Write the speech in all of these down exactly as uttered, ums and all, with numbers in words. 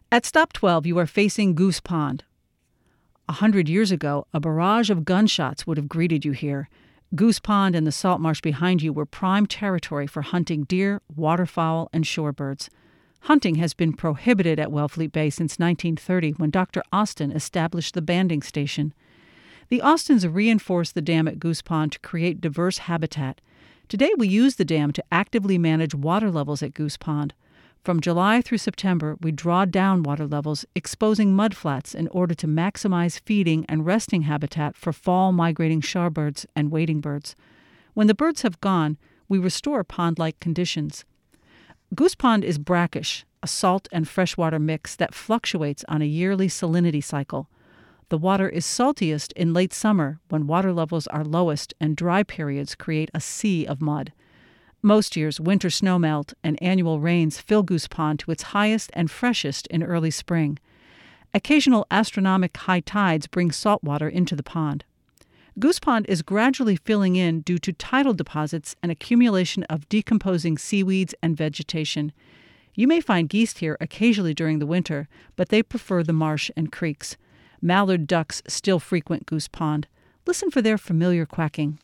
At stop twelve, you are facing Goose Pond. A hundred years ago, a barrage of gunshots would have greeted you here. Goose Pond and the salt marsh behind you were prime territory for hunting deer, waterfowl, and shorebirds. Hunting has been prohibited at Wellfleet Bay since nineteen thirty, when Doctor Austin established the banding station. The Austins reinforced the dam at Goose Pond to create diverse habitat. Today we use the dam to actively manage water levels at Goose Pond. From July through September, we draw down water levels, exposing mudflats in order to maximize feeding and resting habitat for fall migrating shorebirds and wading birds. When the birds have gone, we restore pond-like conditions. Goose Pond is brackish, a salt and freshwater mix that fluctuates on a yearly salinity cycle. The water is saltiest in late summer when water levels are lowest and dry periods create a sea of mud. Most years, winter snowmelt and annual rains fill Goose Pond to its highest and freshest in early spring. Occasional astronomical high tides bring salt water into the pond. Goose Pond is gradually filling in due to tidal deposits and accumulation of decomposing seaweeds and vegetation. You may find geese here occasionally during the winter, but they prefer the marsh and creeks. Mallard ducks still frequent Goose Pond. Listen for their familiar quacking.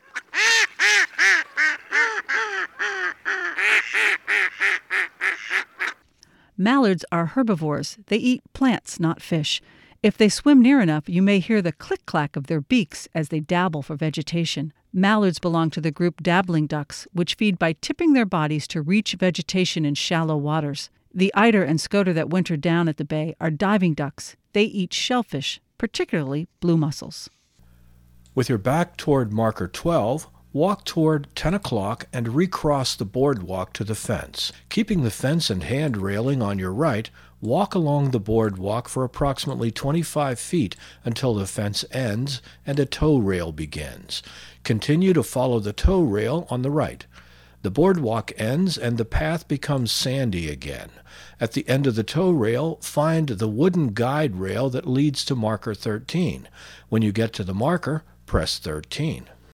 Mallards are herbivores. They eat plants, not fish. If they swim near enough, you may hear the click-clack of their beaks as they dabble for vegetation. Mallards belong to the group dabbling ducks, which feed by tipping their bodies to reach vegetation in shallow waters. The eider and scoter that winter down at the bay are diving ducks. They eat shellfish, particularly blue mussels. With your back toward marker twelve, walk toward ten o'clock and recross the boardwalk to the fence. Keeping the fence and hand railing on your right, walk along the boardwalk for approximately twenty-five feet until the fence ends and a tow rail begins. Continue to follow the tow rail on the right. The boardwalk ends and the path becomes sandy again. At the end of the tow rail, find the wooden guide rail that leads to marker thirteen. When you get to the marker, press thirteen.